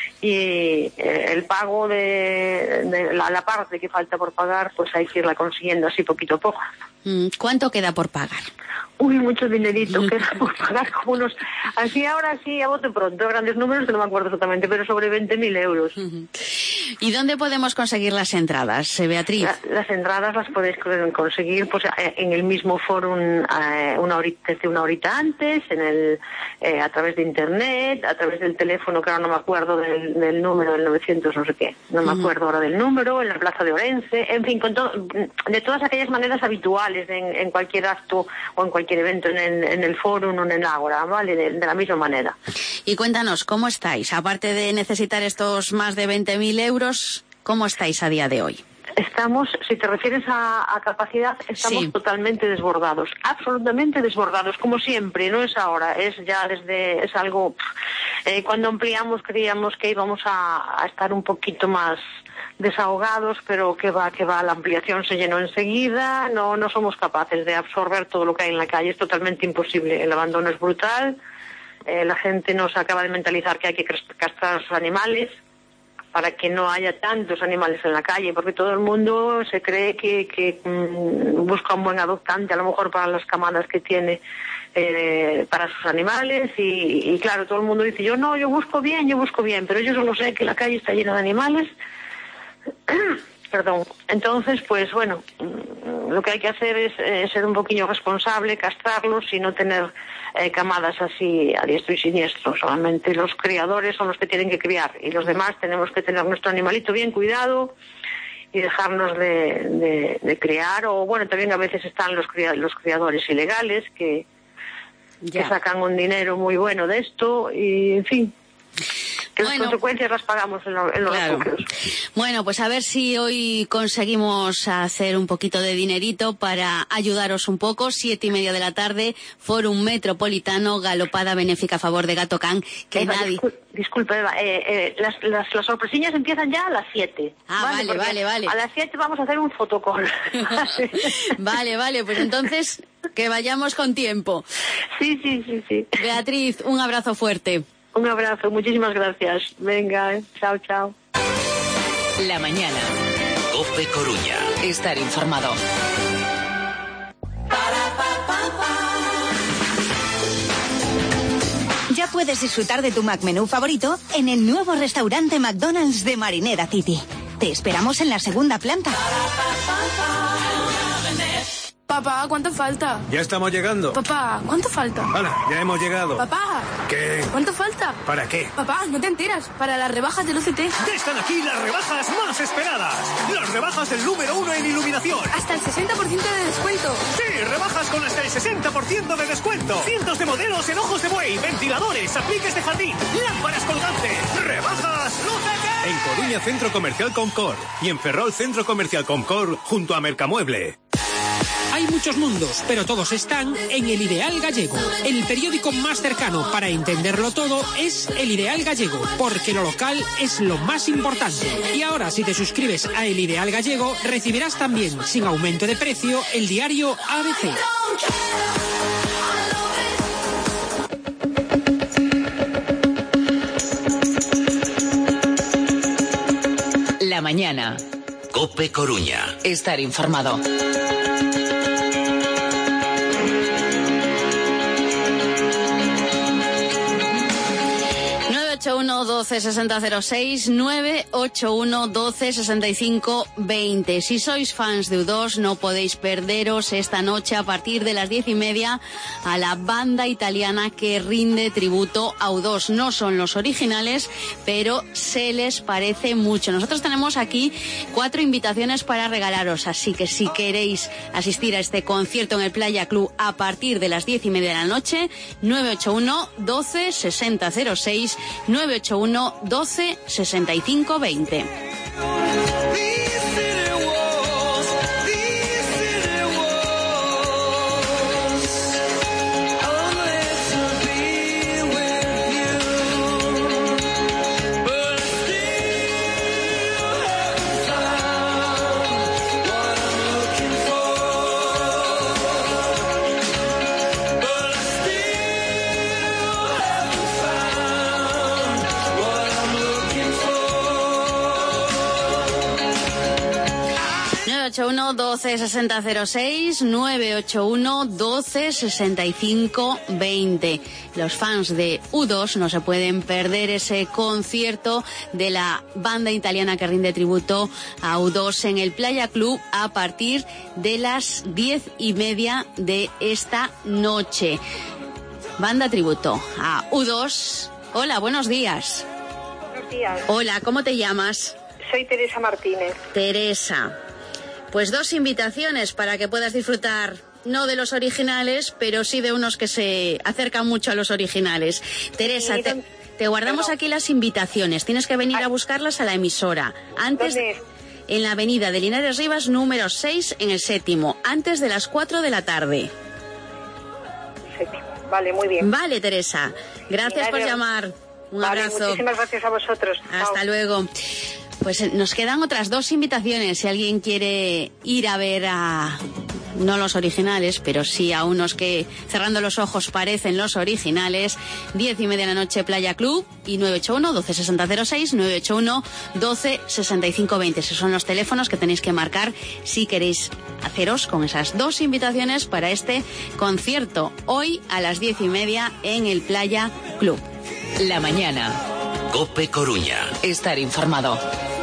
y el pago de la parte que falta por pagar, pues hay que irla consiguiendo así poquito a poco. ¿Cuánto queda por pagar? Uy, mucho dinerito queda por pagar, como unos, así ahora sí, a bote pronto, grandes números que no me acuerdo exactamente, pero sobre 20.000 euros. ¿Y dónde podemos conseguir las entradas, Beatriz? Las entradas las podéis conseguir pues en el mismo foro desde una horita antes, a través de internet, a través del teléfono, que ahora no me acuerdo del número, del 900 no sé qué, no me acuerdo ahora del número, en la Plaza de Orense, en fin, de todas aquellas maneras habituales en cualquier acto o en cualquier evento en el foro o en el ágora, ¿vale? De la misma manera. Y cuéntanos, ¿cómo estáis? Aparte de necesitar estos más de 20.000 euros, ¿cómo estáis a día de hoy? Estamos, si te refieres a capacidad, estamos totalmente desbordados, absolutamente desbordados, como siempre, no es ahora, es algo, cuando ampliamos creíamos que íbamos a estar un poquito más desahogados, pero que va, la ampliación se llenó enseguida, no somos capaces de absorber todo lo que hay en la calle, es totalmente imposible, el abandono es brutal, la gente nos acaba de mentalizar que hay que castrar a sus animales, para que no haya tantos animales en la calle, porque todo el mundo se cree que busca un buen adoptante, a lo mejor para las camadas que tiene para sus animales, y claro, todo el mundo dice, yo busco bien, pero yo solo sé que la calle está llena de animales. Perdón. Entonces, pues bueno, lo que hay que hacer es ser un poquillo responsable, castrarlos y no tener camadas así a diestro y siniestro. Solamente los criadores son los que tienen que criar y los demás tenemos que tener nuestro animalito bien cuidado y dejarnos de criar. O bueno, también a veces están los criadores ilegales que sacan un dinero muy bueno de esto y en fin. Que las consecuencias las pagamos en los refugios. Bueno, pues a ver si hoy conseguimos hacer un poquito de dinerito para ayudaros un poco. 7:30 de la tarde, Fórum Metropolitano, galopada benéfica a favor de Gato Can. Que Eva, nadie... Disculpe, Eva, las sorpresillas empiezan ya a las 7. Vale. A las 7 vamos a hacer un fotocall. Vale, pues entonces que vayamos con tiempo. Sí. Beatriz, un abrazo fuerte. Un abrazo, muchísimas gracias. Venga, chao. La mañana. COPE Coruña. Estar informado. Ya puedes disfrutar de tu McMenú favorito en el nuevo restaurante McDonald's de Marinera City. Te esperamos en la segunda planta. Papá, ¿cuánto falta? Ya estamos llegando. Papá, ¿cuánto falta? Hala, ya hemos llegado. Papá. ¿Qué? ¿Cuánto falta? ¿Para qué? Papá, ¿no te enteras? Para las rebajas del UCT. Ya están aquí las rebajas más esperadas. Las rebajas del número 1 en iluminación. Hasta el 60% de descuento. Sí, rebajas con hasta el 60% de descuento. Cientos de modelos en ojos de buey, ventiladores, apliques de jardín, lámparas colgantes. ¡Rebajas UCT! En Coruña, Centro Comercial Comcor. Y en Ferrol, Centro Comercial Comcor, junto a Mercamueble. Hay muchos mundos, pero todos están en El Ideal Gallego. El periódico más cercano para entenderlo todo es El Ideal Gallego, porque lo local es lo más importante. Y ahora, si te suscribes a El Ideal Gallego, recibirás también, sin aumento de precio, el diario ABC. La mañana. COPE Coruña. Estar informado. 981-12-6006, 981-12-65-20. Si sois fans de U2, no podéis perderos esta noche a partir de las 10:30 a la banda italiana que rinde tributo a U2. No son los originales, pero se les parece mucho. Nosotros tenemos aquí 4 invitaciones para regalaros, así que si queréis asistir a este concierto en el Playa Club a partir de las 10:30 de la noche, 981-12-6006, 981-12-65-20. ...981 12 6006, 981 12 65 20. Los fans de U2 no se pueden perder ese concierto de la banda italiana que rinde tributo a U2 en el Playa Club a partir de las 10:30 de esta noche. Banda tributo a U2. Hola, buenos días. Buenos días. Hola, ¿cómo te llamas? Soy Teresa Martínez. Teresa. Pues 2 invitaciones para que puedas disfrutar, no de los originales, pero sí de unos que se acercan mucho a los originales. Teresa, te guardamos aquí las invitaciones. Tienes que venir a buscarlas a la emisora. Antes, en la avenida de Linares Rivas, número 6, en el 7º, antes de las 4 de la tarde. Vale, muy bien. Vale, Teresa. Gracias por llamar. Un abrazo. Muchísimas gracias a vosotros. Hasta luego. Pues nos quedan otras 2 invitaciones. Si alguien quiere ir a ver a... no los originales, pero sí a unos que cerrando los ojos parecen los originales. 10:30 de la noche, Playa Club, y 981 12 6006, 981 12 65 20. Esos son los teléfonos que tenéis que marcar si queréis haceros con esas 2 invitaciones para este concierto hoy a las 10:30 en el Playa Club. La mañana. COPE Coruña. Estar informado.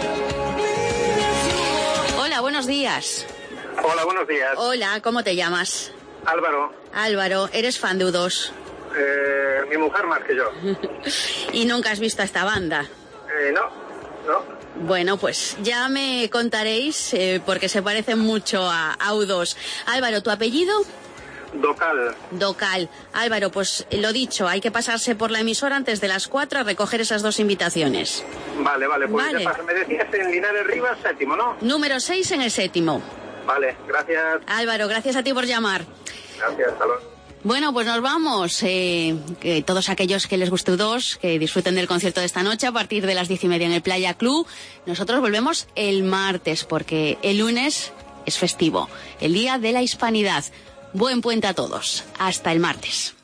Hola, buenos días. Hola, buenos días. Hola, ¿cómo te llamas? Álvaro. Álvaro, ¿eres fan de U2? Mi mujer más que yo. ¿Y nunca has visto a esta banda? No. Bueno, pues ya me contaréis, porque se parecen mucho a U2. Álvaro, ¿tu apellido? Docal. Álvaro, pues lo dicho, hay que pasarse por la emisora antes de las 4 a recoger esas 2 invitaciones. Vale, pues ya pasa. Me decías en Linares Rivas, 7º, ¿no? Número 6 en el 7º. Vale, gracias. Álvaro, gracias a ti por llamar. Gracias, hasta luego. Bueno, pues nos vamos. Que todos aquellos que les guste U2, que disfruten del concierto de esta noche a partir de las 10:30 en el Playa Club. Nosotros volvemos el martes porque el lunes es festivo, el Día de la Hispanidad. Buen puente a todos. Hasta el martes.